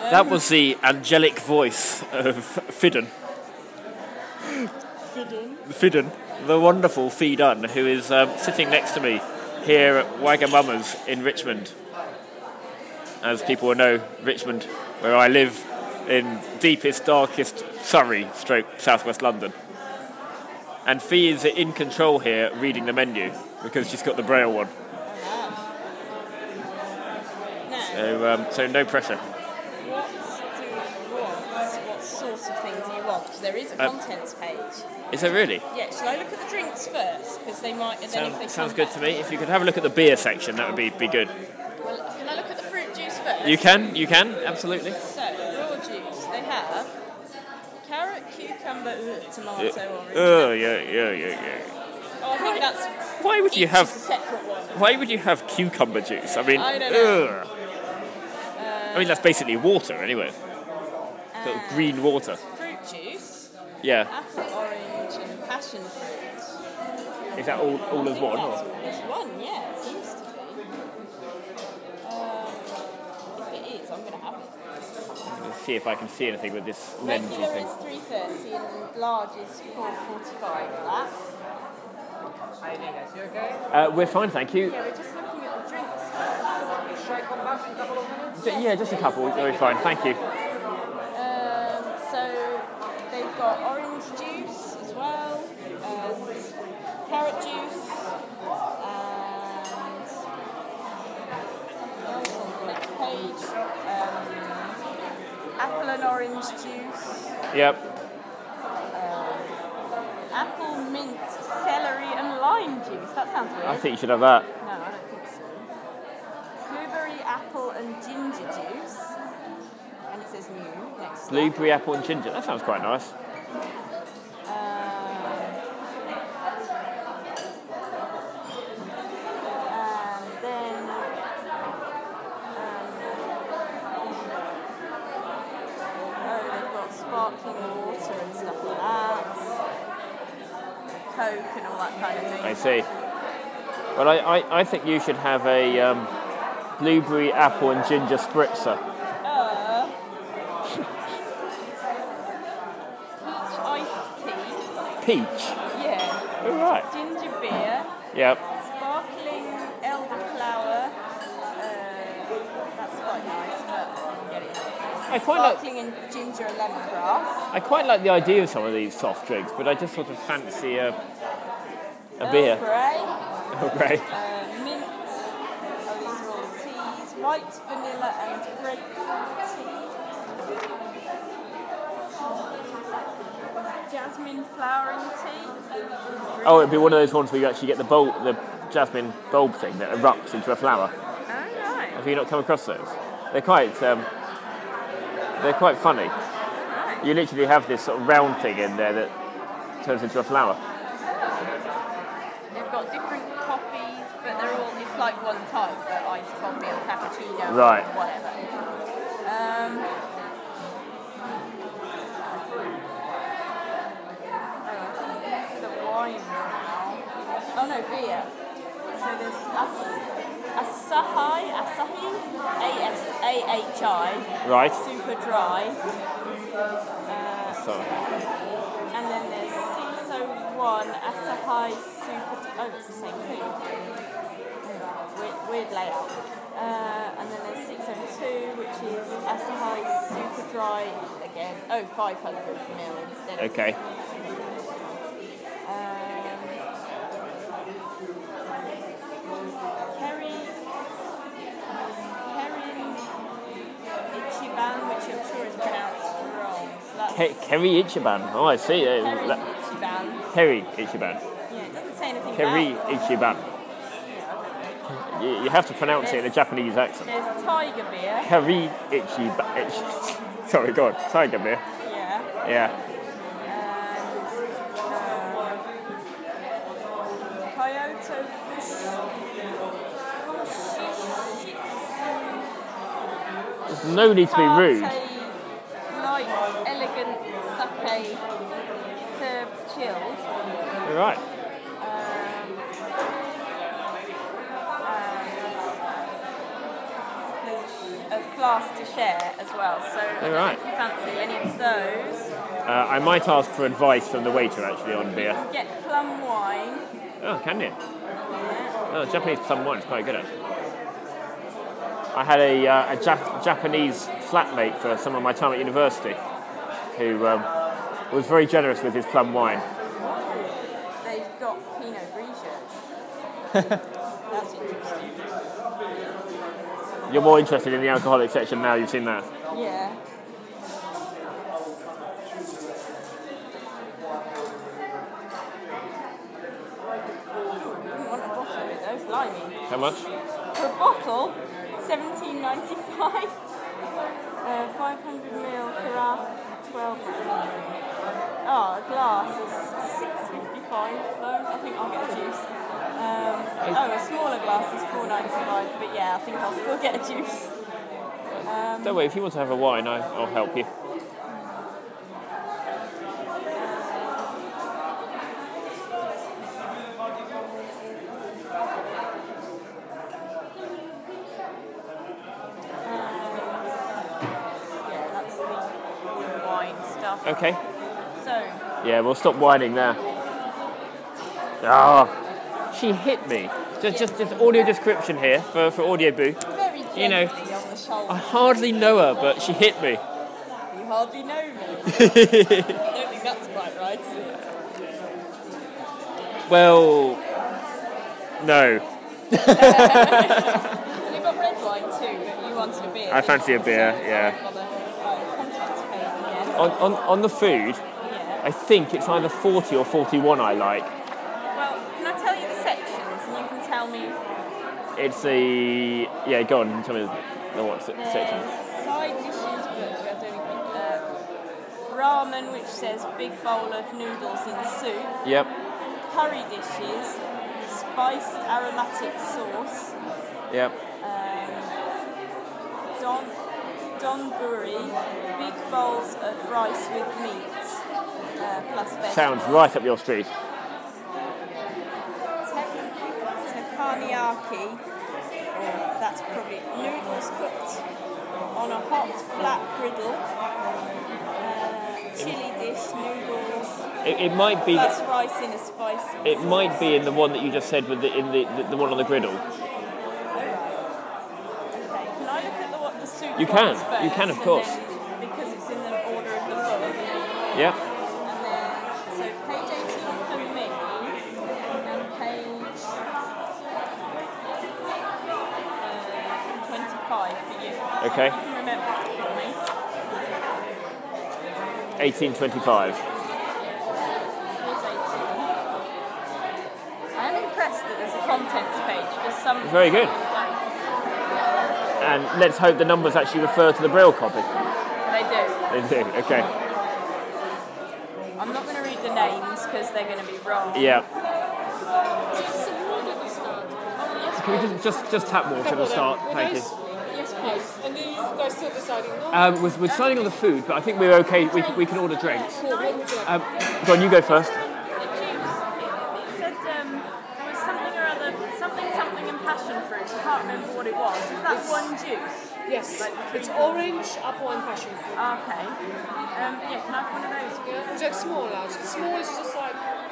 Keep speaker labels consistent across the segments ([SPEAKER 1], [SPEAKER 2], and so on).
[SPEAKER 1] That was the angelic voice of Fidden. Fidden, the wonderful Fee Dunn, who is sitting next to me here at Wagamama's in Richmond. As people will know, Richmond, where I live, in deepest, darkest Surrey, southwest London. And Fee is in control here, reading the menu, because she's got the Braille one. So no pressure.
[SPEAKER 2] What do you want? What sort of thing do you want? Because there is a contents page.
[SPEAKER 1] Is there really?
[SPEAKER 2] Yeah, shall I look at the drinks first? Because they might... And then if they
[SPEAKER 1] sounds good to me. If you could have a look at the beer section, that would be good.
[SPEAKER 2] Well, can I look at the fruit juice first?
[SPEAKER 1] You can, absolutely.
[SPEAKER 2] So, raw juice. They have carrot, cucumber, tomato, orange.
[SPEAKER 1] Yeah.
[SPEAKER 2] Oh, I think that's...
[SPEAKER 1] Why would you have...
[SPEAKER 2] a separate one.
[SPEAKER 1] Why would you have cucumber juice? I mean,
[SPEAKER 2] I don't know.
[SPEAKER 1] I mean, that's basically water, anyway. Sort of green water.
[SPEAKER 2] Fruit juice.
[SPEAKER 1] Yeah.
[SPEAKER 2] Apple, orange, and passion fruit.
[SPEAKER 1] Is that all as one? Or?
[SPEAKER 2] It's one, yeah. It seems to be. If it is, I'm going to have it.
[SPEAKER 1] Let's see if I can see anything with this lens
[SPEAKER 2] Regular
[SPEAKER 1] thing.
[SPEAKER 2] is $3.30 and large is $4.45 for that.
[SPEAKER 3] How you doing, guys? You okay?
[SPEAKER 1] We're fine, thank you.
[SPEAKER 2] Yeah, we're just looking at the drinks.
[SPEAKER 3] Should I come back in a couple of minutes?
[SPEAKER 1] Yeah, just a couple. Very fine, thank you.
[SPEAKER 2] So they've got orange juice as well, and carrot juice, and else on the next page, apple and orange juice,
[SPEAKER 1] Yep.
[SPEAKER 2] apple, mint, celery, and lime juice. That sounds weird.
[SPEAKER 1] I think you should have that.
[SPEAKER 2] No, I don't think so. Blueberry, apple, and ginger juice. And it says new next to
[SPEAKER 1] Blueberry, apple, and ginger. That sounds quite nice.
[SPEAKER 2] And then they've got sparkling water and stuff like that. Coke and all that kind of thing.
[SPEAKER 1] I see. Well, I think you should have a blueberry, apple, and ginger spritzer.
[SPEAKER 2] Peach iced tea.
[SPEAKER 1] Peach?
[SPEAKER 2] Yeah.
[SPEAKER 1] All right.
[SPEAKER 2] Ginger beer.
[SPEAKER 1] Yep.
[SPEAKER 2] Sparkling elderflower. That's quite nice, but I'm getting it.
[SPEAKER 1] I quite like.
[SPEAKER 2] Sparkling and ginger and lemongrass.
[SPEAKER 1] I quite like the idea of some of these soft drinks, but I just sort of fancy a beer.
[SPEAKER 2] Earl Grey.
[SPEAKER 1] Oh, great.
[SPEAKER 2] Mint. Oh, these are all the teas. White vanilla and grapefruit tea. Jasmine flowering tea.
[SPEAKER 1] Oh, it'd be one of those ones where you actually get the jasmine bulb thing that erupts into a flower.
[SPEAKER 2] Oh, right.
[SPEAKER 1] Have you not come across those? They're quite funny.
[SPEAKER 2] Right.
[SPEAKER 1] You literally have this sort of round thing in there that turns into a flower.
[SPEAKER 2] They've got different coffees, but they're all, it's like one type, but iced coffee or cappuccino
[SPEAKER 1] Right.
[SPEAKER 2] or whatever. These are the wines now. Oh no, beer. So there's Asahi, A-S-A-H-I.
[SPEAKER 1] Right.
[SPEAKER 2] Super dry.
[SPEAKER 1] So,
[SPEAKER 2] And then there's 601 Asahi Super... Oh, it's the same thing. Weird layout. And then there's 602, which is Asahi Super Dry again. Oh, 500 ml instead of...
[SPEAKER 1] okay.
[SPEAKER 2] Ichiban, which I'm sure is pronounced wrong. So that's
[SPEAKER 1] Kerry Ichiban. Oh, I see.
[SPEAKER 2] Kerry Ichiban.
[SPEAKER 1] Kerry Ichiban.
[SPEAKER 2] Yeah, it doesn't say anything
[SPEAKER 1] Kerry
[SPEAKER 2] about it.
[SPEAKER 1] Ichiban. You have to pronounce it in a Japanese accent.
[SPEAKER 2] There's Tiger beer.
[SPEAKER 1] Kerry Ichiban. Sorry, go on. Tiger beer.
[SPEAKER 2] Yeah.
[SPEAKER 1] Yeah.
[SPEAKER 2] Kyoto
[SPEAKER 1] There's no need to be rude.
[SPEAKER 2] Light, elegant sake served chilled.
[SPEAKER 1] All right.
[SPEAKER 2] There's a glass to share as well. So I don't know
[SPEAKER 1] right.
[SPEAKER 2] if you fancy any of those.
[SPEAKER 1] I might ask for advice from the waiter actually on beer.
[SPEAKER 2] You can get plum wine.
[SPEAKER 1] Oh, can you?
[SPEAKER 2] Yeah.
[SPEAKER 1] Oh, Japanese plum wine is quite good actually. I had a Japanese flatmate for some of my time at university who was very generous with his plum wine.
[SPEAKER 2] They've got Pinot Grigio. That's interesting.
[SPEAKER 1] You're more interested in the alcoholic section now you've seen that.
[SPEAKER 2] Yeah. Didn't want a bottle of it though, blimey.
[SPEAKER 1] How much?
[SPEAKER 2] For a bottle, $17.95. 500ml carafe, 12. Oh, a glass is $6.55 though. I think I'll get a juice. A smaller glass is $4.95, but yeah, I think I'll still get a juice.
[SPEAKER 1] Don't worry, if you want to have a wine, I'll help you.
[SPEAKER 2] Yeah, that's the wine stuff.
[SPEAKER 1] Okay.
[SPEAKER 2] So,
[SPEAKER 1] Yeah, we'll stop whining there. Ah, she hit me. Just audio description here for Audio Boo.
[SPEAKER 2] very gently
[SPEAKER 1] You know,
[SPEAKER 2] on the shoulder.
[SPEAKER 1] I hardly know her, but she hit me.
[SPEAKER 2] You hardly know me. I don't think that's quite right, is it?
[SPEAKER 1] Well, no.
[SPEAKER 2] They've got red wine too, but you wanted a beer.
[SPEAKER 1] I fancy a beer, yeah.
[SPEAKER 2] On the contents page again.
[SPEAKER 1] On the food,
[SPEAKER 2] Yeah.
[SPEAKER 1] I think it's either 40 or 41 I like.
[SPEAKER 2] Well, can I tell you the sections and you can tell me?
[SPEAKER 1] It's the... Yeah, go on, tell me what section.
[SPEAKER 2] Side dishes, but I don't think ramen, which says big bowl of noodles in soup.
[SPEAKER 1] Yep,
[SPEAKER 2] Curry dishes, spiced aromatic sauce.
[SPEAKER 1] yep.
[SPEAKER 2] Donburi, big bowls of rice with meat, plus vegetables.
[SPEAKER 1] Sounds right up your street.
[SPEAKER 2] Teppanyaki, that's probably noodles cooked on a hot flat griddle. Chili dish, noodles.
[SPEAKER 1] It might be...
[SPEAKER 2] Plus rice in a spicy.
[SPEAKER 1] It might be in the one that you just said with the one on the griddle.
[SPEAKER 2] Okay, can I look at what the soup
[SPEAKER 1] You can.
[SPEAKER 2] was first,
[SPEAKER 1] You can, of
[SPEAKER 2] and
[SPEAKER 1] course.
[SPEAKER 2] then, because it's in the order of the book.
[SPEAKER 1] Yep.
[SPEAKER 2] And then, so page 18 for me, and page 25 for you.
[SPEAKER 1] Okay.
[SPEAKER 2] You can remember it for me.
[SPEAKER 1] 1825.
[SPEAKER 2] Page 18. I am impressed that there's a contents page for some.
[SPEAKER 1] Very good.
[SPEAKER 2] Place.
[SPEAKER 1] And let's hope the numbers actually refer to the Braille copy.
[SPEAKER 2] They do.
[SPEAKER 1] They do, okay.
[SPEAKER 2] I'm not going to read the names because they're going to be wrong.
[SPEAKER 1] Yeah.
[SPEAKER 4] Some water to start.
[SPEAKER 2] Oh, yes,
[SPEAKER 1] Can we just tap water to start? Thank you.
[SPEAKER 2] yes, please.
[SPEAKER 4] And then you guys still deciding, no?
[SPEAKER 1] We're deciding on the food, but I think we're okay. We can order drinks.
[SPEAKER 4] Cool, what would you like?
[SPEAKER 1] Go on, you go first.
[SPEAKER 2] It said there was something or other, something and passion fruit. I can't remember what it was. Is that one juice?
[SPEAKER 4] Yes,
[SPEAKER 2] Like
[SPEAKER 4] it's orange, apple and passion fruit.
[SPEAKER 2] Okay. Yeah, can I have one of those?
[SPEAKER 4] Yeah, would you like small or large? Small is just like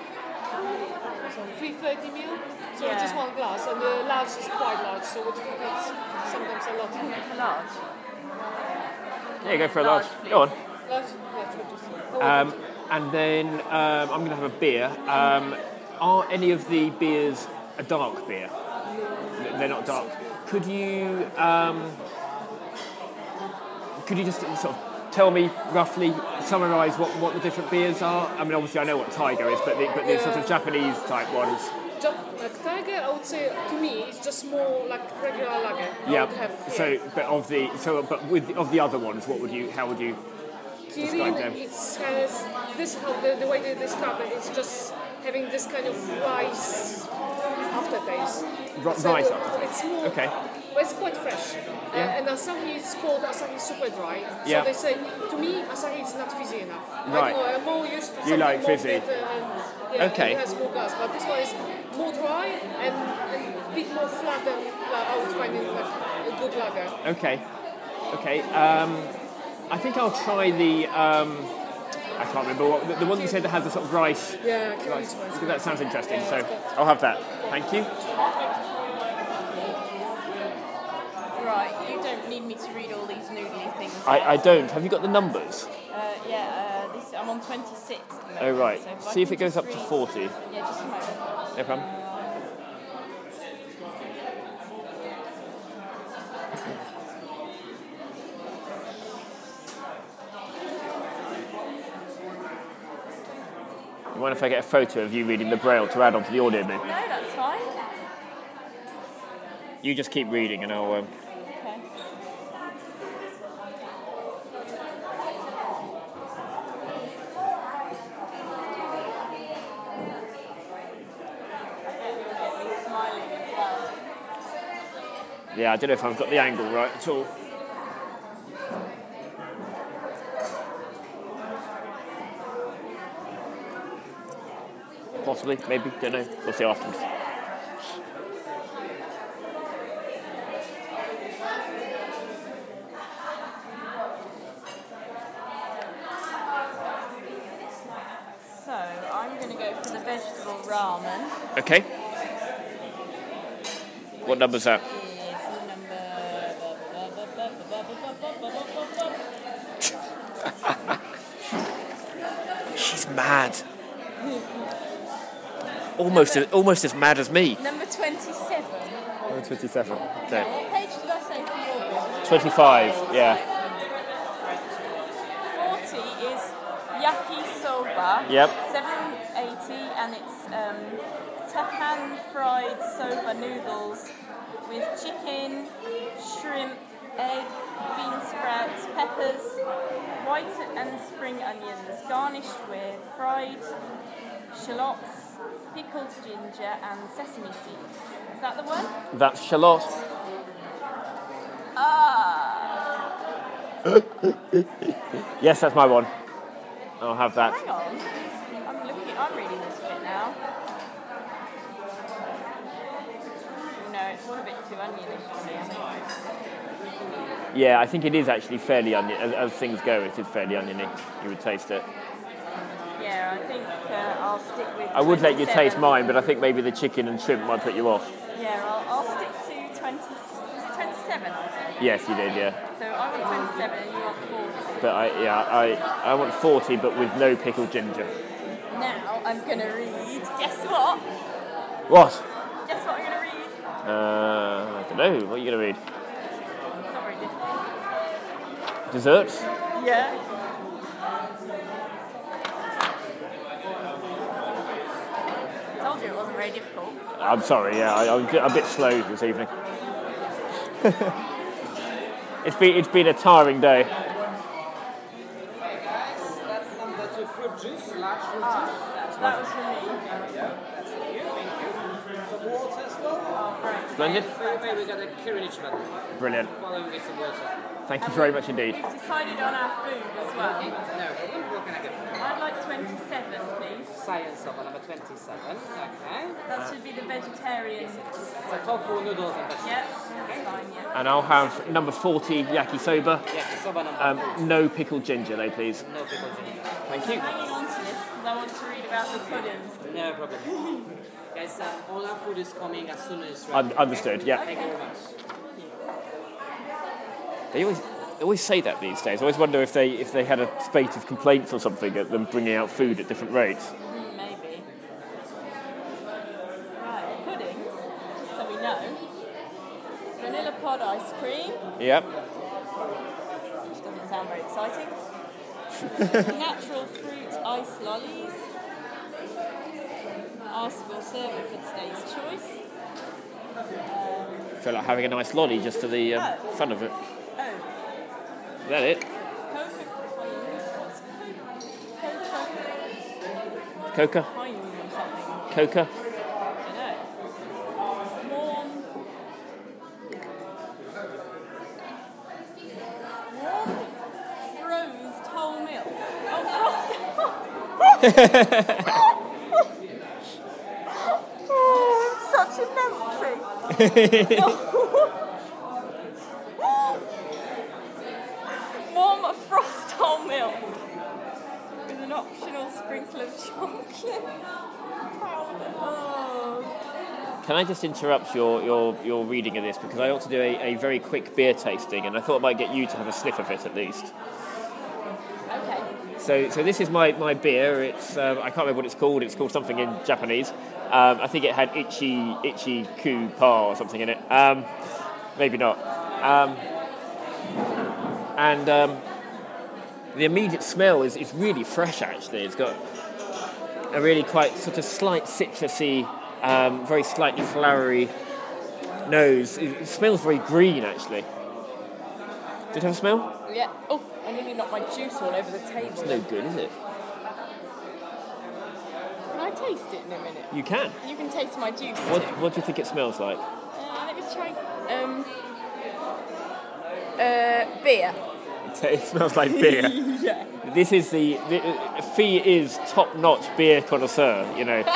[SPEAKER 4] 330ml, so
[SPEAKER 2] Yeah.
[SPEAKER 4] just one glass, and the large is quite large, so what you think it's sometimes a lot.
[SPEAKER 2] For large.
[SPEAKER 1] Yeah, go for a
[SPEAKER 2] Large,
[SPEAKER 1] large.
[SPEAKER 2] please.
[SPEAKER 1] Go on.
[SPEAKER 4] Large, yeah, just.
[SPEAKER 1] And then I'm going to have a beer. Are any of the beers a dark beer? They're not dark. Could you just sort of tell me roughly, summarise what the different beers are? I mean, obviously I know what Tiger is, but the sort of Japanese type ones.
[SPEAKER 4] Like Tiger, I would say to me it's just more like regular lager.
[SPEAKER 1] Yeah.
[SPEAKER 4] Have,
[SPEAKER 1] Of the other ones, how would you describe them?
[SPEAKER 4] Kirin, it's has this how the way they describe it. It's just having this kind of rice aftertaste.
[SPEAKER 1] Rice aftertaste.
[SPEAKER 4] It's more.
[SPEAKER 1] Okay.
[SPEAKER 4] But it's quite fresh.
[SPEAKER 1] Yeah.
[SPEAKER 4] And Asahi is called Asahi Super Dry. So
[SPEAKER 1] Yeah.
[SPEAKER 4] they say to me Asahi is not fizzy enough.
[SPEAKER 1] Right.
[SPEAKER 4] I'm more used to
[SPEAKER 1] You
[SPEAKER 4] something
[SPEAKER 1] like
[SPEAKER 4] more
[SPEAKER 1] fizzy.
[SPEAKER 4] bitter and
[SPEAKER 1] Okay.
[SPEAKER 4] it has more gas. But this one is more dry and a bit more flat than I would find in like a good lager.
[SPEAKER 1] Okay. Okay. I think I'll try the. I can't remember what the one you said that has the sort of rice.
[SPEAKER 4] Yeah,
[SPEAKER 1] Rice.
[SPEAKER 4] rice.
[SPEAKER 1] That sounds interesting.
[SPEAKER 4] Yeah,
[SPEAKER 1] So
[SPEAKER 4] that's good.
[SPEAKER 1] I'll have that. Thank you.
[SPEAKER 2] Right, you don't need me to read all these noodly things.
[SPEAKER 1] I don't. Have you got the numbers?
[SPEAKER 2] I'm on 26 at the moment.
[SPEAKER 1] Oh right.
[SPEAKER 2] So
[SPEAKER 1] See if
[SPEAKER 2] I
[SPEAKER 1] it
[SPEAKER 2] can
[SPEAKER 1] goes up
[SPEAKER 2] just
[SPEAKER 1] to
[SPEAKER 2] read-
[SPEAKER 1] 40.
[SPEAKER 2] Yeah, just a moment.
[SPEAKER 1] No problem. You mind if I get a photo of you reading the Braille to add on to the audio bit?
[SPEAKER 2] No, that's fine.
[SPEAKER 1] You just keep reading and I'll...
[SPEAKER 2] Okay. Smiling as well.
[SPEAKER 1] Yeah, I don't know if I've got the angle right at all. Possibly, maybe, don't know. We'll see afterwards.
[SPEAKER 2] So I'm going to go for the vegetable ramen.
[SPEAKER 1] Okay. What number's that?
[SPEAKER 2] Is number.
[SPEAKER 1] She's mad. Almost as mad as me.
[SPEAKER 2] Number 27.
[SPEAKER 1] Oh, 27. Okay.
[SPEAKER 2] What page did I say for yours?
[SPEAKER 1] 25, yeah.
[SPEAKER 2] 40 is yakisoba.
[SPEAKER 1] Yep.
[SPEAKER 2] 780, and it's Tapan fried soba noodles with chicken, shrimp, egg, bean sprouts, peppers, white and spring onions, garnished with fried shallots, pickled ginger, and sesame seeds. Is that the one?
[SPEAKER 1] That's shallot.
[SPEAKER 2] Ah!
[SPEAKER 1] Yes, that's my one. I'll have that.
[SPEAKER 2] Hang on. I'm reading this bit now. No, it's all a bit too onionish for me, I think.
[SPEAKER 1] Yeah, I think it is actually fairly onion. As things go, it is fairly oniony. You would taste it.
[SPEAKER 2] Yeah, I think I'll stick with.
[SPEAKER 1] I would let you
[SPEAKER 2] 27.
[SPEAKER 1] taste mine, but I think maybe the chicken and shrimp might put you off.
[SPEAKER 2] Yeah, I'll stick to 20. Was it 27? I said.
[SPEAKER 1] Yes, you did, yeah.
[SPEAKER 2] So I want 27 and you want 40.
[SPEAKER 1] But I want 40, but with no pickled ginger.
[SPEAKER 2] Now I'm gonna read. Guess what?
[SPEAKER 1] What?
[SPEAKER 2] Guess what I'm gonna read?
[SPEAKER 1] I don't know. What are you going to read?
[SPEAKER 2] It's not very difficult.
[SPEAKER 1] Desserts?
[SPEAKER 2] Yeah. I told you it wasn't very difficult.
[SPEAKER 1] I'm sorry, yeah. I'm a bit slow this evening. It's been a tiring day.
[SPEAKER 3] Okay, guys, that's number 2 fruit juice, large fruit juice.
[SPEAKER 2] That was for me.
[SPEAKER 3] That's for you, thank you. Some water as well.
[SPEAKER 1] Splendid.
[SPEAKER 3] For you, we got a Kirinich button.
[SPEAKER 1] Brilliant.
[SPEAKER 3] Following with some water.
[SPEAKER 1] Thank you very much indeed.
[SPEAKER 2] We've decided on our food as well.
[SPEAKER 3] No problem, what can I get?
[SPEAKER 2] I'd like 27, please.
[SPEAKER 3] Science soba number 27. Okay.
[SPEAKER 2] That should be the vegetarian.
[SPEAKER 3] So tofu noodles and vegetables.
[SPEAKER 2] Yep, that's fine, yeah.
[SPEAKER 1] And I'll have number 40 yakisoba.
[SPEAKER 3] Yeah, the soba number 40.
[SPEAKER 1] No pickled ginger, though, please.
[SPEAKER 3] No pickle ginger.
[SPEAKER 1] Thank you.
[SPEAKER 2] I'm hanging on to this because I want to read about the pudding.
[SPEAKER 3] No problem. Guys, all our food is coming as soon as it's ready.
[SPEAKER 1] Understood, yeah.
[SPEAKER 3] Thank you very much.
[SPEAKER 1] They always say that these days. I always wonder if they had a spate of complaints or something at them bringing out food at different rates.
[SPEAKER 2] Maybe. Right, puddings, just so we know. Vanilla pod ice cream,
[SPEAKER 1] Yep.
[SPEAKER 2] which doesn't sound very exciting. Natural fruit ice lollies. Ask will serve it for today's choice.
[SPEAKER 1] I feel like having a nice lolly just for the fun of it.
[SPEAKER 2] Oh,
[SPEAKER 1] Is that it?
[SPEAKER 2] Coca.
[SPEAKER 1] Coca?
[SPEAKER 2] Pine or something.
[SPEAKER 1] Coca?
[SPEAKER 2] I don't know. Warm frothed whole milk. Oh, frothed. Oh, I'm such a numpty. optional sprinkle of chocolate powder. Oh.
[SPEAKER 1] Can I just interrupt your reading of this, because I ought to do a very quick beer tasting, and I thought I might get you to have a sniff of it at least.
[SPEAKER 2] Okay.
[SPEAKER 1] So this is my beer. It's I can't remember what it's called. It's called something in Japanese. I think it had Ichi Ku Pa or something in it. Maybe not. The immediate smell is really fresh, actually. It's got a really quite sort of slight citrusy, very slightly flowery nose. It smells very green, actually. Did it have a smell?
[SPEAKER 2] Yeah. Oh, I nearly knocked my juice all over the table.
[SPEAKER 1] It's no good, is it?
[SPEAKER 2] Can I taste it in a minute?
[SPEAKER 1] You can.
[SPEAKER 2] You can taste my juice too.
[SPEAKER 1] What do you think it smells like?
[SPEAKER 2] Let me try. Beer.
[SPEAKER 1] It smells like beer.
[SPEAKER 2] Yeah.
[SPEAKER 1] This is the Fee is top-notch beer connoisseur, you know.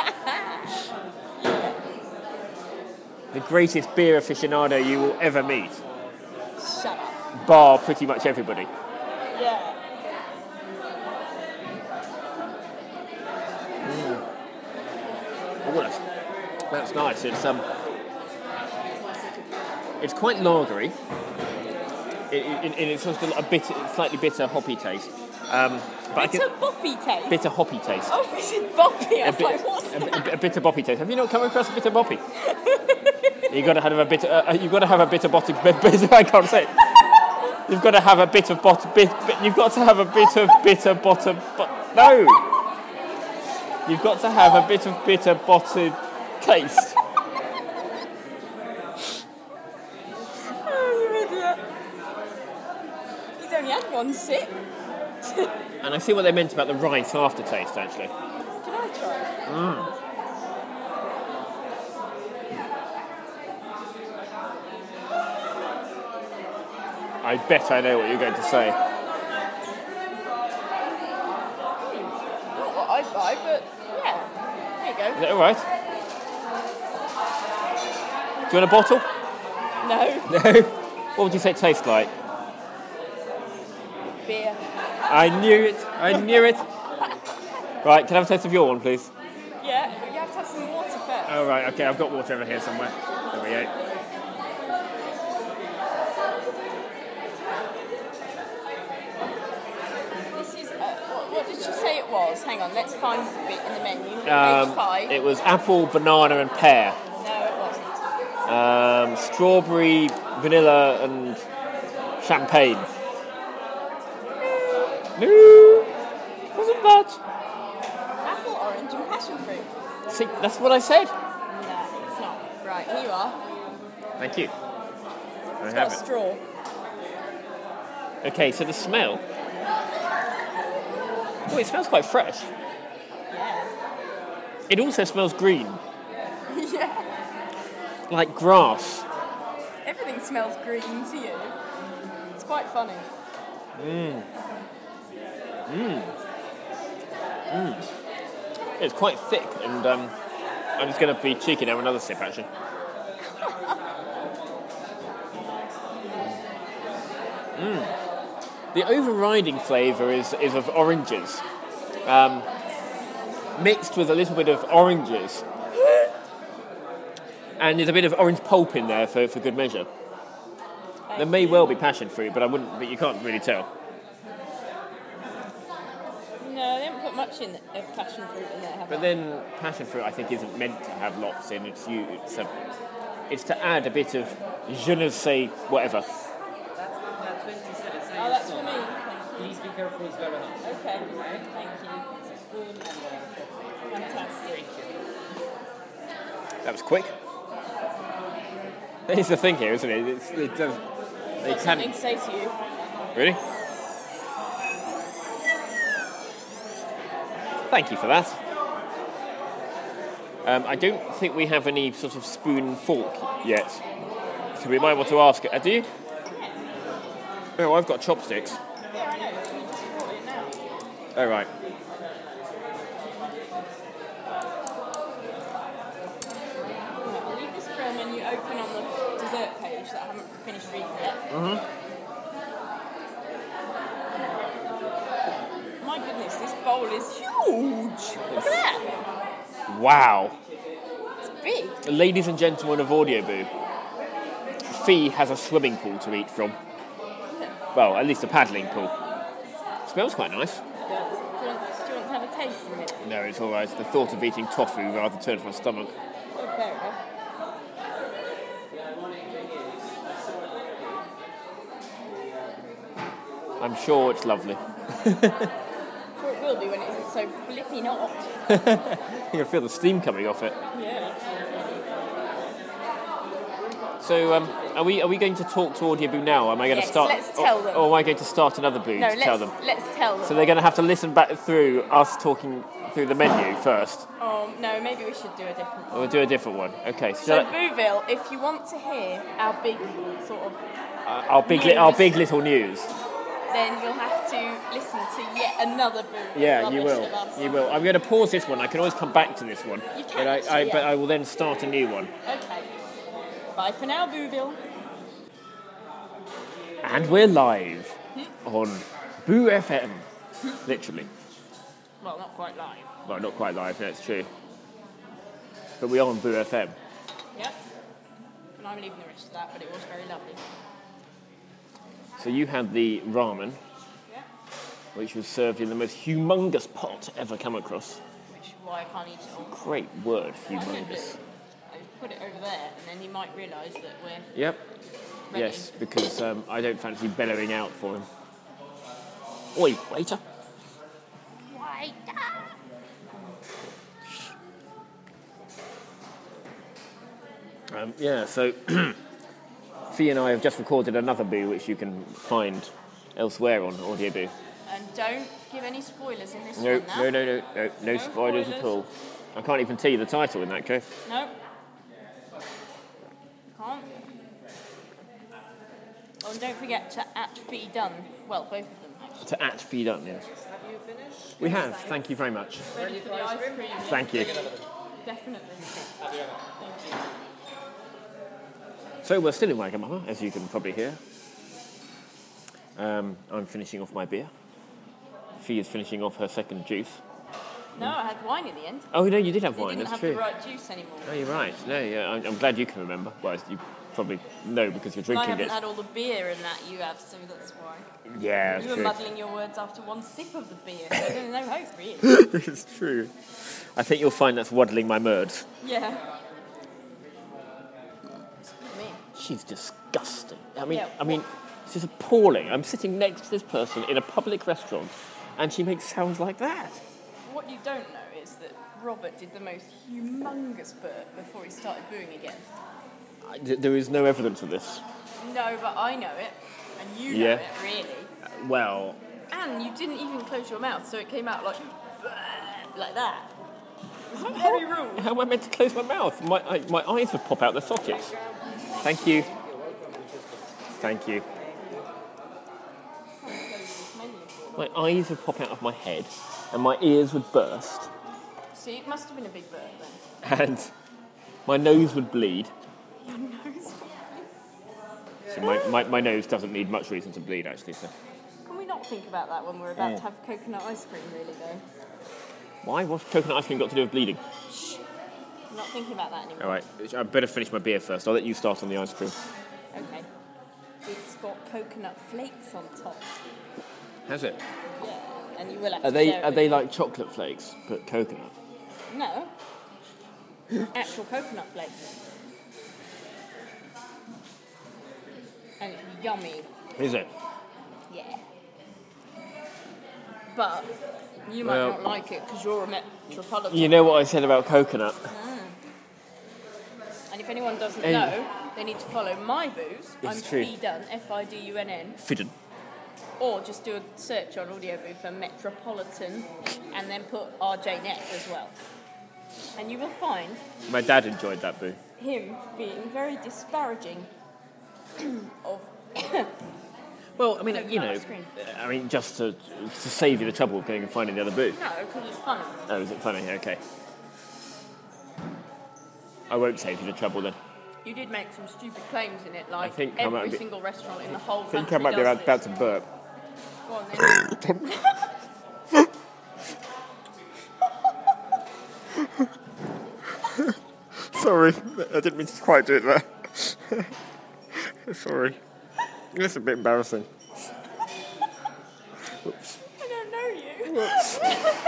[SPEAKER 1] The greatest beer aficionado you will ever meet.
[SPEAKER 2] Shut up.
[SPEAKER 1] Bar pretty much everybody.
[SPEAKER 2] Yeah.
[SPEAKER 1] Oh, that's nice. It's quite lagery. It's sort of a slightly bitter, hoppy taste. But
[SPEAKER 2] Bitter boppy taste?
[SPEAKER 1] Bitter hoppy taste.
[SPEAKER 2] Oh, bitter boppy. I was like, what's that?
[SPEAKER 1] A bitter boppy taste. Have you not come across a bitter boppy? You've got to have a bitter. You've got to have a bitter boppy. I can't say it. You've got to have a bit of You've got to have a bit of bitter bottom. No. You've got to have a bit of bitter bottom taste.
[SPEAKER 2] Only had one sip.
[SPEAKER 1] And I see what they meant about the rice aftertaste, actually.
[SPEAKER 2] Can I try?
[SPEAKER 1] I bet I know what you're going to say.
[SPEAKER 2] Not what I'd buy, but yeah. There you go.
[SPEAKER 1] Is that all right? Do you want a bottle?
[SPEAKER 2] No.
[SPEAKER 1] No. What would you say it tastes like?
[SPEAKER 2] Beer.
[SPEAKER 1] I knew it. Right, can I have a taste of your one, please?
[SPEAKER 2] Yeah, but you have to have some water first.
[SPEAKER 1] Oh, right, okay, I've got water over here somewhere. There we go.
[SPEAKER 2] This is, what did she say it was? Hang on, let's find the bit in the menu. Page 5.
[SPEAKER 1] It was apple, banana and pear.
[SPEAKER 2] No, it wasn't.
[SPEAKER 1] Strawberry, vanilla and champagne. No, wasn't that?
[SPEAKER 2] Apple, orange and passion fruit.
[SPEAKER 1] See, that's what I said.
[SPEAKER 2] No, it's not. Right, here you are.
[SPEAKER 1] Thank you.
[SPEAKER 2] It's got a straw.
[SPEAKER 1] Okay, so the smell. Oh, it smells quite fresh.
[SPEAKER 2] Yeah.
[SPEAKER 1] It also smells green,
[SPEAKER 2] Yeah.
[SPEAKER 1] like grass.
[SPEAKER 2] Everything smells green to you. It's quite funny.
[SPEAKER 1] It's quite thick, and I'm just going to be cheeky and have another sip, actually. The overriding flavour is of oranges, mixed with a little bit of oranges, and there's a bit of orange pulp in there for good measure. There may well be passion fruit, but you can't really tell.
[SPEAKER 2] No, they haven't put much in of passion fruit in there, have
[SPEAKER 1] But
[SPEAKER 2] they?
[SPEAKER 1] then passion fruit, I think, isn't meant to have lots in. It's to add a bit of je ne sais whatever.
[SPEAKER 3] That's 27 cents.
[SPEAKER 2] Oh, that's for me. Thank you.
[SPEAKER 3] Please be careful, it's very hot.
[SPEAKER 2] Okay, thank you.
[SPEAKER 3] It's a spoon and
[SPEAKER 2] Fantastic.
[SPEAKER 1] That was quick. Here's the thing here, isn't it? It does. They
[SPEAKER 2] Got something to say to you.
[SPEAKER 1] Really? Thank you for that. I don't think we have any sort of spoon and fork yet, so we might want to ask it. Do you? Oh, I've got chopsticks.
[SPEAKER 2] Yeah, I know. We just brought it now.
[SPEAKER 1] Oh, right.
[SPEAKER 2] Right, I'll leave this grill menu open on the dessert page that I haven't finished reading yet. My goodness, this bowl is huge. Look at that.
[SPEAKER 1] Wow.
[SPEAKER 2] It's big.
[SPEAKER 1] Ladies and gentlemen of Audio Boo, Fee has a swimming pool to eat from. Well, at least a paddling pool. Smells quite nice.
[SPEAKER 2] Do you want to have a taste in a minute?
[SPEAKER 1] No, it's all right. The thought of eating tofu rather turns my stomach.
[SPEAKER 2] Oh, fair enough.
[SPEAKER 1] I'm sure it's lovely.
[SPEAKER 2] Sure it will be when it isn't so flipping hot.
[SPEAKER 1] You can feel the steam coming off it.
[SPEAKER 2] Yeah.
[SPEAKER 1] So, are we going to talk to Audio Boo now? Am I going to
[SPEAKER 2] Yes,
[SPEAKER 1] start?
[SPEAKER 2] let's tell them.
[SPEAKER 1] Or am I going to start another boo
[SPEAKER 2] No,
[SPEAKER 1] to tell them?
[SPEAKER 2] let's tell them.
[SPEAKER 1] So they're going to have to listen back through us talking through the menu first.
[SPEAKER 2] Oh, no, maybe we should do a different one.
[SPEAKER 1] Or we'll do a different one. Okay.
[SPEAKER 2] So, Booville, if you want to hear our big sort of
[SPEAKER 1] our big little news.
[SPEAKER 2] then you'll have to listen to yet another Boo.
[SPEAKER 1] Yeah, you
[SPEAKER 2] rubbish
[SPEAKER 1] will.
[SPEAKER 2] of us.
[SPEAKER 1] You will. I'm going to pause this one. I can always come back to this one.
[SPEAKER 2] You can,
[SPEAKER 1] But I will then start a new one.
[SPEAKER 2] Okay. Bye for now, Booville.
[SPEAKER 1] And we're live on Boo FM. Literally.
[SPEAKER 2] Well, not quite live.
[SPEAKER 1] Well, not quite live, that's true. But we are on Boo FM.
[SPEAKER 2] Yep. And I'm leaving the rest of that, but it was very lovely.
[SPEAKER 1] So you had the ramen,
[SPEAKER 2] Yeah.
[SPEAKER 1] which was served in the most humongous pot ever come across.
[SPEAKER 2] Which is why I can't eat it all.
[SPEAKER 1] Great word,
[SPEAKER 2] I
[SPEAKER 1] humongous.
[SPEAKER 2] put it over there, and then you might realise that we're
[SPEAKER 1] Yep.
[SPEAKER 2] ready.
[SPEAKER 1] Yes, because I don't fancy bellowing out for him. Oi, waiter. So Fee and I have just recorded another Boo, which you can find elsewhere on Audio Boo.
[SPEAKER 2] And don't give any spoilers in this
[SPEAKER 1] No,
[SPEAKER 2] one now.
[SPEAKER 1] no spoilers at all. I can't even tell you the title in that case.
[SPEAKER 2] No. Can't. Oh, and don't forget to @Fee Dunn. Well, both of them actually.
[SPEAKER 1] To @Fee Dunn, yes.
[SPEAKER 3] Have you finished?
[SPEAKER 1] We have, thank you very much.
[SPEAKER 2] Ready for the ice cream?
[SPEAKER 1] Thank you.
[SPEAKER 2] Definitely.
[SPEAKER 1] So we're still in Wagamama, as you can probably hear. I'm finishing off my beer. Fee is finishing off her second juice.
[SPEAKER 2] No, I had wine in the end.
[SPEAKER 1] Oh, no, you did have
[SPEAKER 2] They
[SPEAKER 1] wine,
[SPEAKER 2] didn't
[SPEAKER 1] that's
[SPEAKER 2] have
[SPEAKER 1] true.
[SPEAKER 2] the right juice anymore.
[SPEAKER 1] No, you're right. No, yeah, I'm glad you can remember. Well, you probably know because you're
[SPEAKER 2] I
[SPEAKER 1] drinking
[SPEAKER 2] haven't
[SPEAKER 1] it.
[SPEAKER 2] had all the beer and that you have, so that's why.
[SPEAKER 1] Yeah, it's
[SPEAKER 2] You were
[SPEAKER 1] true.
[SPEAKER 2] muddling your words after one sip of the beer, so there's no hope, really.
[SPEAKER 1] It's true. I think you'll find that's waddling my words.
[SPEAKER 2] Yeah. Excuse me.
[SPEAKER 1] She's disgusting. I
[SPEAKER 2] Yeah,
[SPEAKER 1] mean, this is appalling. I'm sitting next to this person in a public restaurant, and she makes sounds like that.
[SPEAKER 2] What you don't know is that Robert did the most humongous burp before he started booing again.
[SPEAKER 1] There is no evidence of this.
[SPEAKER 2] No, but I know it, and you know
[SPEAKER 1] Yeah.
[SPEAKER 2] it, really.
[SPEAKER 1] Well,
[SPEAKER 2] And you didn't even close your mouth, so it came out like that. It's very rude.
[SPEAKER 1] how am I meant to close my mouth? My eyes would pop out the sockets. Thank you. Thank you. My eyes would pop out of my head, and my ears would burst,
[SPEAKER 2] See, it must have been a big burp then.
[SPEAKER 1] and my nose would bleed.
[SPEAKER 2] Your nose.
[SPEAKER 1] So my nose doesn't need much reason to bleed, actually. So
[SPEAKER 2] Can we not think about that when we're about to have coconut ice cream, really, though?
[SPEAKER 1] why? What's coconut ice cream got to do with bleeding?
[SPEAKER 2] I'm not thinking about that anymore.
[SPEAKER 1] All right, I better finish my beer first. I'll let you start on the ice cream.
[SPEAKER 2] Okay. It's got coconut flakes on top.
[SPEAKER 1] Has it?
[SPEAKER 2] Yeah. And you will have
[SPEAKER 1] Are
[SPEAKER 2] to share it
[SPEAKER 1] they
[SPEAKER 2] with
[SPEAKER 1] like chocolate flakes but coconut?
[SPEAKER 2] me. No. Actual coconut flakes. And it's yummy.
[SPEAKER 1] Is it?
[SPEAKER 2] Yeah. But you might
[SPEAKER 1] Well-
[SPEAKER 2] not like it because you're a metropolitan.
[SPEAKER 1] You know what I said about coconut?
[SPEAKER 2] And if anyone doesn't
[SPEAKER 1] Hey.
[SPEAKER 2] know, they need to follow my booze.
[SPEAKER 1] It's
[SPEAKER 2] I'm
[SPEAKER 1] true.
[SPEAKER 2] Fee Dunn, Fidunn.
[SPEAKER 1] Fidden.
[SPEAKER 2] Or just do a search on Audio Boo for Metropolitan and then put RJ Net as well. And you will find
[SPEAKER 1] My dad enjoyed that boo.
[SPEAKER 2] him being very disparaging of
[SPEAKER 1] Well, I mean,
[SPEAKER 2] Coconut ice cream.
[SPEAKER 1] just to save you the trouble of going and finding the other boo.
[SPEAKER 2] No, because it's funny.
[SPEAKER 1] Oh, is it funny? Okay. I won't save you the trouble then.
[SPEAKER 2] You did make some stupid claims in it, like
[SPEAKER 1] think I might
[SPEAKER 2] every
[SPEAKER 1] be-
[SPEAKER 2] single restaurant in the whole
[SPEAKER 1] I think
[SPEAKER 2] country
[SPEAKER 1] I might be
[SPEAKER 2] does
[SPEAKER 1] about
[SPEAKER 2] this.
[SPEAKER 1] to burp.
[SPEAKER 2] Go on then.
[SPEAKER 1] Sorry, I didn't mean to quite do it there. Sorry. That's a bit embarrassing. Whoops.
[SPEAKER 2] I don't know you.
[SPEAKER 1] Whoops.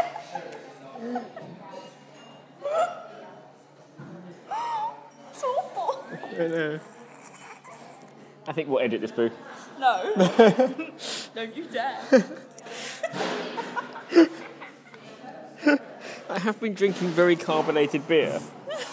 [SPEAKER 2] It's awful.
[SPEAKER 1] I know. I think we'll edit this, Boo.
[SPEAKER 2] No. Don't you dare.
[SPEAKER 1] I have been drinking very carbonated beer.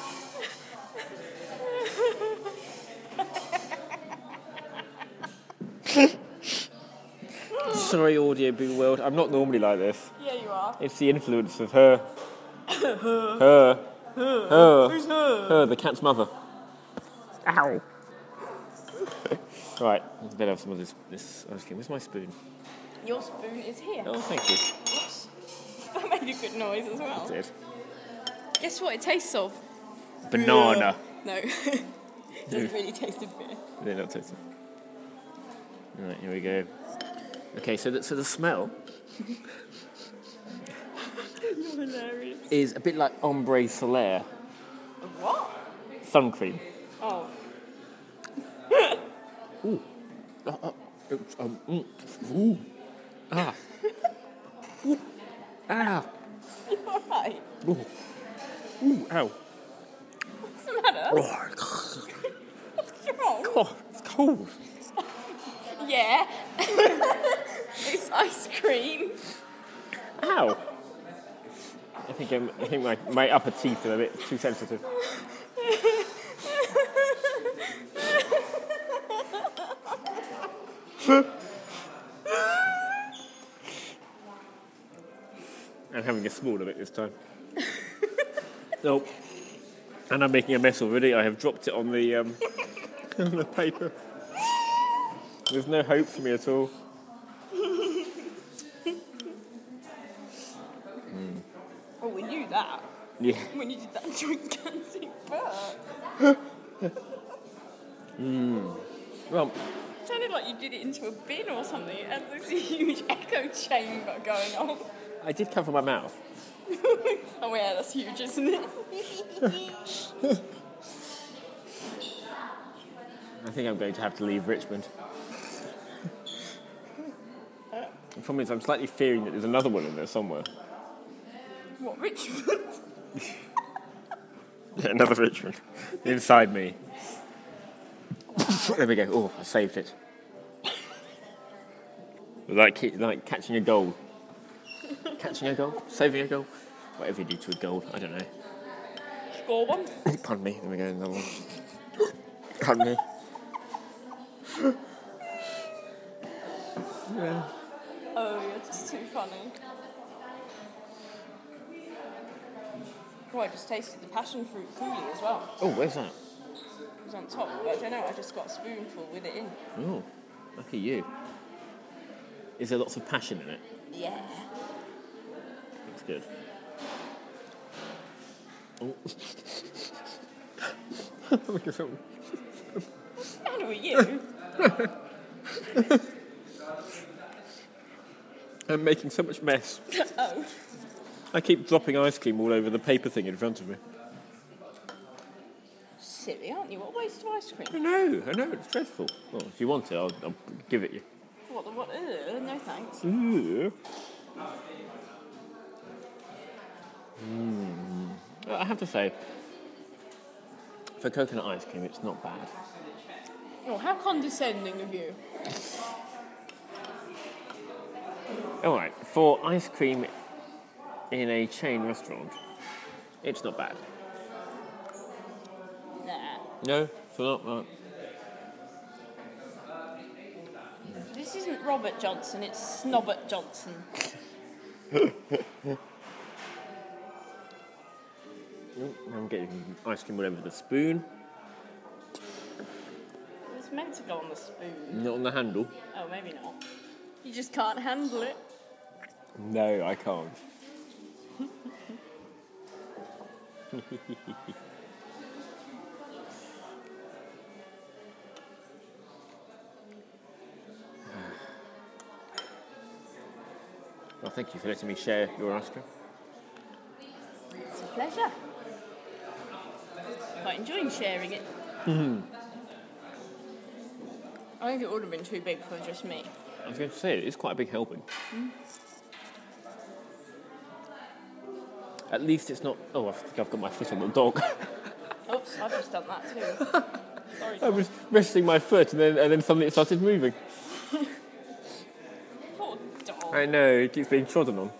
[SPEAKER 1] Sorry, Audio Boo World. I'm not normally like this.
[SPEAKER 2] Yeah, you are.
[SPEAKER 1] It's the influence of her. Her.
[SPEAKER 2] Who's her?
[SPEAKER 1] Her, the cat's mother. Ow. Right, let's better have some of this ice cream. Where's my spoon?
[SPEAKER 2] Your spoon is here.
[SPEAKER 1] Oh, thank you.
[SPEAKER 2] Oops. That made a good noise as well.
[SPEAKER 1] It did.
[SPEAKER 2] Guess what it tastes of?
[SPEAKER 1] Banana.
[SPEAKER 2] No. It doesn't really taste of beer.
[SPEAKER 1] They're not tasty. Right, here we go. Okay, so the smell
[SPEAKER 2] You're hilarious.
[SPEAKER 1] is a bit like ombre solaire
[SPEAKER 2] Of what?
[SPEAKER 1] sun cream.
[SPEAKER 2] Oh.
[SPEAKER 1] Ooh. Ooh. Ah. Ooh. Ah.
[SPEAKER 2] You alright?
[SPEAKER 1] Ooh. Ooh. Ow.
[SPEAKER 2] What's the matter?
[SPEAKER 1] Oh,
[SPEAKER 2] What's wrong?
[SPEAKER 1] God, it's cold.
[SPEAKER 2] Yeah. It's ice cream.
[SPEAKER 1] Ow. I think my upper teeth are a bit too sensitive. I'm having a small of it this time. Oh, and I'm making a mess already. I have dropped it on the on the paper. There's no hope for me at all.
[SPEAKER 2] Oh, we knew that.
[SPEAKER 1] Yeah.
[SPEAKER 2] When you did that gigantic burp.
[SPEAKER 1] Well,
[SPEAKER 2] It sounded like you did it into a bin or something. It had this huge echo chamber going on.
[SPEAKER 1] I did cover my mouth.
[SPEAKER 2] Oh yeah, that's huge, isn't it?
[SPEAKER 1] I think I'm going to have to leave Richmond. The problem is I'm slightly fearing that there's another one in there somewhere.
[SPEAKER 2] What, Richmond?
[SPEAKER 1] Yeah, another Richmond. Inside me. There we go. Oh, I saved it. Like catching a goal. Catching a goal? Saving a goal? Whatever you do to a goal, I don't know.
[SPEAKER 2] Score one.
[SPEAKER 1] Pardon me. There we go. Another one. Pardon me. Yeah.
[SPEAKER 2] Oh, you're just too funny. Oh, I just tasted the passion fruit coulis as well.
[SPEAKER 1] Oh, where's that?
[SPEAKER 2] It was on top, but I don't know, I just got a spoonful with it in.
[SPEAKER 1] Oh, lucky you. Is there lots of passion in it?
[SPEAKER 2] Yeah.
[SPEAKER 1] That's good. Oh. Look at something.
[SPEAKER 2] What's the matter with you?
[SPEAKER 1] I'm making so much mess.
[SPEAKER 2] Oh.
[SPEAKER 1] I keep dropping ice cream all over the paper thing in front of me.
[SPEAKER 2] Silly, aren't you? What a waste of ice cream.
[SPEAKER 1] I know, it's dreadful. Well, if you want it, I'll give it you.
[SPEAKER 2] What? No thanks.
[SPEAKER 1] I have to say, for coconut ice cream, it's not bad.
[SPEAKER 2] Oh, how condescending of you.
[SPEAKER 1] All right, for ice cream in a chain restaurant, it's not bad.
[SPEAKER 2] Nah.
[SPEAKER 1] No, it's not. Right.
[SPEAKER 2] This isn't Robert Johnson, it's Snobbert Johnson.
[SPEAKER 1] I'm getting ice cream all over the spoon,
[SPEAKER 2] It's meant to go on the spoon.
[SPEAKER 1] not on the handle.
[SPEAKER 2] Oh, maybe not. You just can't handle it.
[SPEAKER 1] No, I can't. Well, thank you for letting me share your ice cream.
[SPEAKER 2] It's a pleasure. quite enjoying sharing it. I think it would have been too big for just me.
[SPEAKER 1] I was going to say, it's quite a big helping. At least it's not... Oh, I think I've got my foot on the dog.
[SPEAKER 2] Oops, I've just done that too. Sorry.
[SPEAKER 1] I was resting my foot and then suddenly it started moving.
[SPEAKER 2] Poor dog.
[SPEAKER 1] I know, it keeps being trodden on.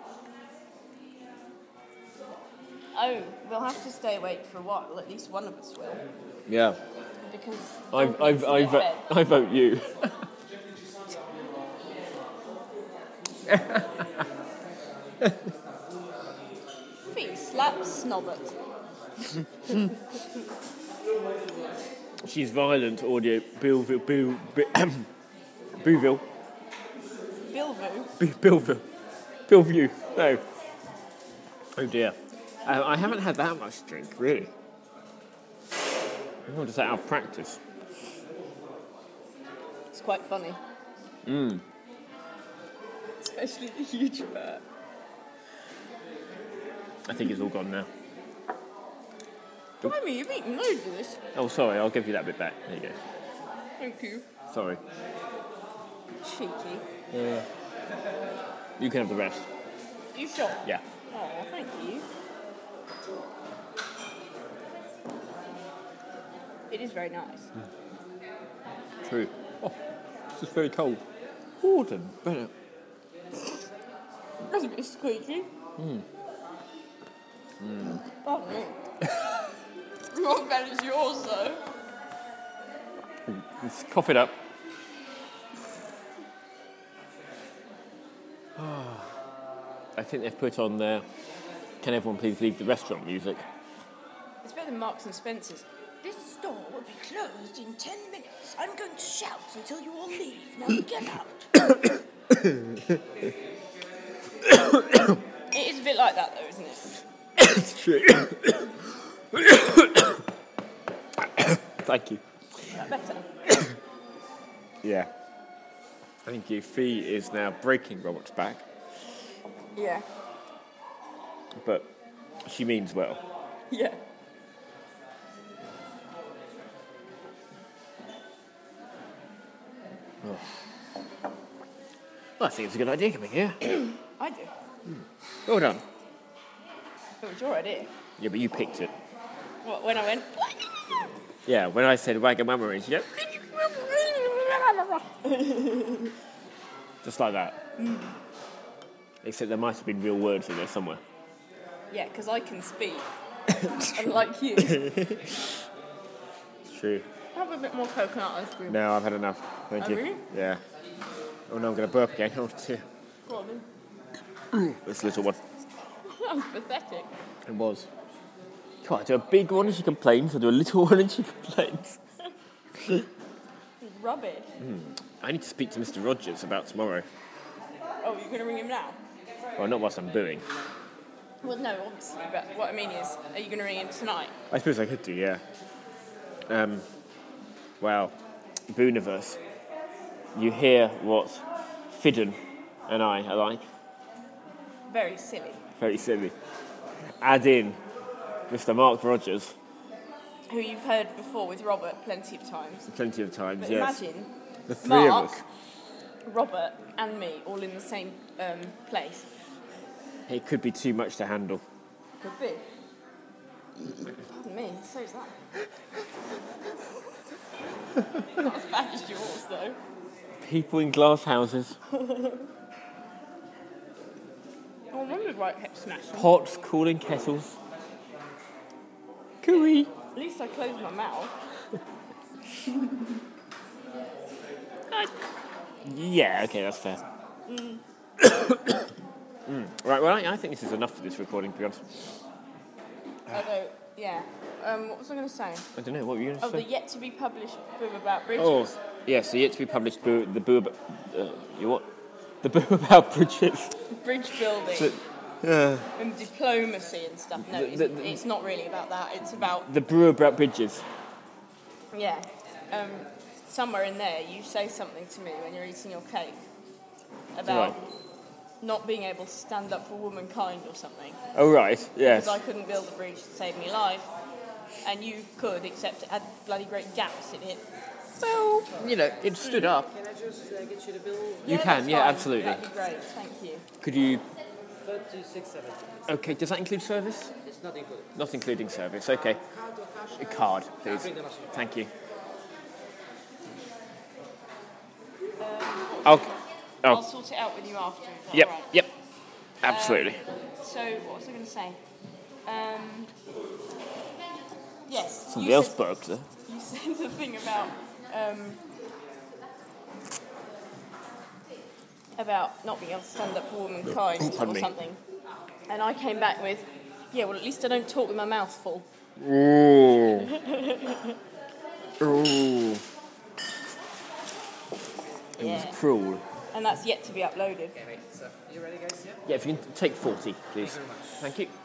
[SPEAKER 2] Oh, we'll have to stay awake for a while. At least one of us will.
[SPEAKER 1] Yeah.
[SPEAKER 2] Because
[SPEAKER 1] I vote you.
[SPEAKER 2] Feet slap snobbert.
[SPEAKER 1] She's violent, audio. Billville.
[SPEAKER 2] Bilvu.
[SPEAKER 1] Billview. No. Oh dear. I haven't had that much drink, really. I'm just out of practice.
[SPEAKER 2] It's quite funny. Especially the huge bird.
[SPEAKER 1] I think it's all gone now.
[SPEAKER 2] Blimey, you've eaten loads of this.
[SPEAKER 1] Oh, sorry, I'll give you that bit back. There you go.
[SPEAKER 2] Thank you.
[SPEAKER 1] Sorry.
[SPEAKER 2] Cheeky.
[SPEAKER 1] You can have the rest.
[SPEAKER 2] You sure?
[SPEAKER 1] Yeah.
[SPEAKER 2] Oh, thank you. It is very nice.
[SPEAKER 1] True. Oh, it's just very cold. Gordon, better.
[SPEAKER 2] That's a bit squeaky. Pardon me. Your bed is yours, though.
[SPEAKER 1] Let's cough it up. I think they've put on there, can everyone please leave the restaurant music?
[SPEAKER 2] It's better than Marks and Spencer's. This store will be closed in 10 minutes. I'm going to shout until you all leave. Now get out. It is a bit like that, though, isn't it?
[SPEAKER 1] It's true. Thank you.
[SPEAKER 2] Is that better?
[SPEAKER 1] Yeah. Thank you. Fee is now breaking Robert's back,
[SPEAKER 2] Yeah.
[SPEAKER 1] but she means well.
[SPEAKER 2] Yeah.
[SPEAKER 1] Well, I think it's a good idea coming here.
[SPEAKER 2] I do.
[SPEAKER 1] Well done.
[SPEAKER 2] It was your idea.
[SPEAKER 1] Yeah, but you picked it.
[SPEAKER 2] What, when I went...
[SPEAKER 1] Yeah, when I said Wagamama, and she go... Just like that. Except there might have been real words in there somewhere.
[SPEAKER 2] Yeah, because I can speak. Unlike you.
[SPEAKER 1] It's true.
[SPEAKER 2] Have a bit more coconut ice cream.
[SPEAKER 1] No, I've had enough. Thank
[SPEAKER 2] Oh,
[SPEAKER 1] you.
[SPEAKER 2] really?
[SPEAKER 1] Yeah. Oh no, I'm going to burp again. Oh dear.
[SPEAKER 2] Go on, then.
[SPEAKER 1] This little one.
[SPEAKER 2] That was pathetic.
[SPEAKER 1] It was. God, I do a big one and she complains. I do a little one and she complains.
[SPEAKER 2] Rubbish.
[SPEAKER 1] I need to speak to Mr. Rogers about tomorrow.
[SPEAKER 2] Oh, you're going to ring him now?
[SPEAKER 1] Well, not whilst I'm booing.
[SPEAKER 2] Well, no, obviously. But what I mean is, are you going to ring him tonight?
[SPEAKER 1] I suppose I could do, yeah. Well, Booniverse. You hear what Fidden and I are like.
[SPEAKER 2] Very silly.
[SPEAKER 1] Very silly. Add in Mr. Mark Rogers.
[SPEAKER 2] Who you've heard before with Robert plenty of times.
[SPEAKER 1] Plenty of times,
[SPEAKER 2] But
[SPEAKER 1] yes.
[SPEAKER 2] imagine
[SPEAKER 1] The three
[SPEAKER 2] Mark,
[SPEAKER 1] of us.
[SPEAKER 2] Robert and me all in the same place.
[SPEAKER 1] It could be too much to handle.
[SPEAKER 2] Could be. Pardon me, so's that. Not as bad as yours, though.
[SPEAKER 1] People in glass houses.
[SPEAKER 2] I wondered why it kept smashing.
[SPEAKER 1] Pots calling kettles. Cooey.
[SPEAKER 2] At least I closed my mouth.
[SPEAKER 1] Yeah, okay, that's fair. Right, well, I think this is enough for this recording, to be honest.
[SPEAKER 2] Although, yeah. What was I going to say?
[SPEAKER 1] I don't know, what were you going to
[SPEAKER 2] Oh,
[SPEAKER 1] say?
[SPEAKER 2] the yet to be published book about bridges.
[SPEAKER 1] Oh, yes, the yet to be published the boo about... you what? The boo about bridges.
[SPEAKER 2] Bridge building
[SPEAKER 1] So-
[SPEAKER 2] and diplomacy and stuff. No, it's not really about that. It's about,
[SPEAKER 1] The brew about bridges.
[SPEAKER 2] yeah. Somewhere in there, you say something to me when you're eating your cake about
[SPEAKER 1] Right.
[SPEAKER 2] not being able to stand up for womankind or something.
[SPEAKER 1] Oh, right, yes.
[SPEAKER 2] Because I couldn't build a bridge to save me life. and you could, except it had bloody great gaps in it.
[SPEAKER 1] Well, it stood up.
[SPEAKER 3] Can I just get you the bill?
[SPEAKER 1] You
[SPEAKER 2] Yeah,
[SPEAKER 1] can,
[SPEAKER 2] that's
[SPEAKER 1] yeah,
[SPEAKER 2] fine.
[SPEAKER 1] absolutely.
[SPEAKER 2] That'd be great, thank you.
[SPEAKER 1] Could you...
[SPEAKER 3] 36.70.
[SPEAKER 1] Okay, does that include service?
[SPEAKER 3] It's not included.
[SPEAKER 1] Not including service, okay.
[SPEAKER 3] Card or cash?
[SPEAKER 1] A card, please.
[SPEAKER 3] Bring the machine.
[SPEAKER 1] Thank you. Oh,
[SPEAKER 2] I'll sort it out with you after. Is that
[SPEAKER 1] yep,
[SPEAKER 2] all right?
[SPEAKER 1] yep. Absolutely.
[SPEAKER 2] So, what was I going to say? Yes.
[SPEAKER 1] Somebody
[SPEAKER 2] you
[SPEAKER 1] else
[SPEAKER 2] said-
[SPEAKER 1] burped there.
[SPEAKER 2] You said the thing about not being able to stand up for womankind
[SPEAKER 1] Pardon
[SPEAKER 2] or
[SPEAKER 1] me.
[SPEAKER 2] something, and I came back with, yeah, well, at least I don't talk with my mouth full.
[SPEAKER 1] Ooh. Ooh. It
[SPEAKER 2] Yeah.
[SPEAKER 1] was cruel.
[SPEAKER 2] And that's yet to be uploaded.
[SPEAKER 3] Okay, wait. So, you ready, guys? Yeah?
[SPEAKER 1] Yeah, if you can take 40, please.
[SPEAKER 3] Thank you very much.
[SPEAKER 1] Thank you.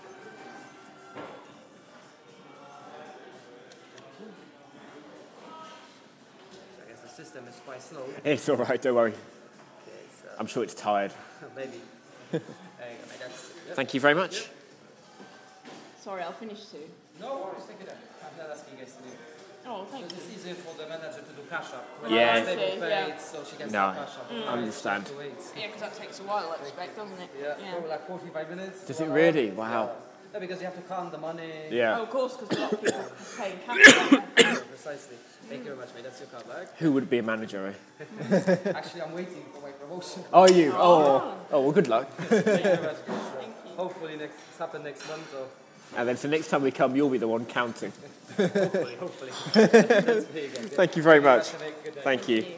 [SPEAKER 3] So I guess the system is quite slow.
[SPEAKER 1] It's all right, don't worry.
[SPEAKER 3] Okay, so
[SPEAKER 1] I'm sure it's tired.
[SPEAKER 3] maybe. There you go, mate. That's... Yep.
[SPEAKER 1] Thank you very much.
[SPEAKER 2] Sorry, I'll finish soon.
[SPEAKER 3] No worries, take it up. I'm not asking you guys to do.
[SPEAKER 2] Oh, thank
[SPEAKER 3] Because
[SPEAKER 2] you.
[SPEAKER 3] it's easier for the manager to do cash up.
[SPEAKER 1] Yeah.
[SPEAKER 3] When stable
[SPEAKER 2] Okay, yeah.
[SPEAKER 3] paid, so she can
[SPEAKER 1] No,
[SPEAKER 3] start cash up.
[SPEAKER 1] I understand.
[SPEAKER 3] To wait.
[SPEAKER 2] Yeah, because that takes a while, I expect, doesn't it?
[SPEAKER 3] Yeah, probably like 45 minutes.
[SPEAKER 1] Does it
[SPEAKER 3] 1 hour.
[SPEAKER 1] really? Wow.
[SPEAKER 3] Yeah, because you have to count the money.
[SPEAKER 2] Oh,
[SPEAKER 1] Yeah.
[SPEAKER 2] of course, because a lot of people pay cash.
[SPEAKER 3] Precisely. Thank you very much, mate. That's your card back.
[SPEAKER 1] Who would be a manager, eh?
[SPEAKER 3] Actually, I'm waiting for my promotion.
[SPEAKER 1] Oh, you? Oh, well, good luck.
[SPEAKER 3] Thank you very much, guys. Hopefully, it's happen next month or
[SPEAKER 1] And then, so next time we come, you'll be the one counting.
[SPEAKER 3] hopefully. That's big.
[SPEAKER 1] Thank you very much.
[SPEAKER 3] Have a good day.
[SPEAKER 1] Thank you.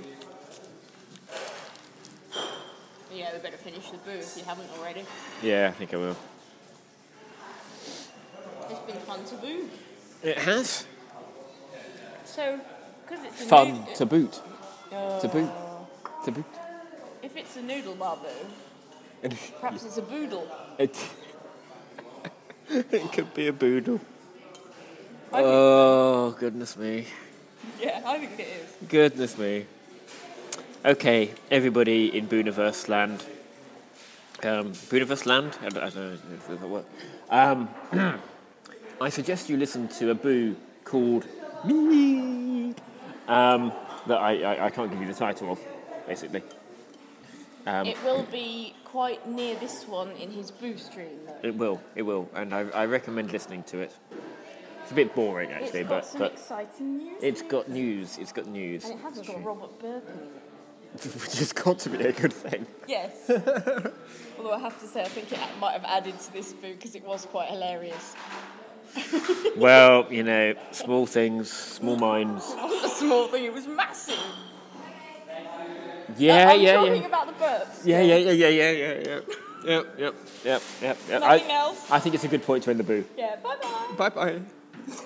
[SPEAKER 2] Yeah, we better finish the boo if you haven't already.
[SPEAKER 1] Yeah, I think I will.
[SPEAKER 2] It's been fun to boo.
[SPEAKER 1] It has.
[SPEAKER 2] So, because it's a
[SPEAKER 1] Fun
[SPEAKER 2] noodle,
[SPEAKER 1] to boot. To boot. To boot.
[SPEAKER 2] if it's a noodle bar boo, perhaps it's a boodle.
[SPEAKER 1] It, it could be a boodle.
[SPEAKER 2] I think-
[SPEAKER 1] Oh, goodness me.
[SPEAKER 2] Yeah, I think it is.
[SPEAKER 1] Goodness me. Okay, everybody in Booniverse land. Booniverse land? I don't know if that works. I suggest you listen to a boo called Me. That I can't give you the title of, basically.
[SPEAKER 2] It will be quite near this one in his boo stream, though.
[SPEAKER 1] It will, and I recommend listening to it. It's a bit boring, actually,
[SPEAKER 2] It's got
[SPEAKER 1] but
[SPEAKER 2] some exciting news.
[SPEAKER 1] it's got news. It's got news.
[SPEAKER 2] And it hasn't got Robert Burke in it.
[SPEAKER 1] Which has got to be a good thing.
[SPEAKER 2] Yes. Although I have to say, I think it might have added to this boo because it was quite hilarious.
[SPEAKER 1] Well, small things, small minds.
[SPEAKER 2] It wasn't a small thing, it was massive.
[SPEAKER 1] Yeah,
[SPEAKER 2] I'm
[SPEAKER 1] yeah,
[SPEAKER 2] talking
[SPEAKER 1] yeah.
[SPEAKER 2] about the burps.
[SPEAKER 1] Yeah. Yep.
[SPEAKER 2] Nothing else?
[SPEAKER 1] I think it's a good point to end the boo.
[SPEAKER 2] Yeah, bye-bye.
[SPEAKER 1] Bye-bye.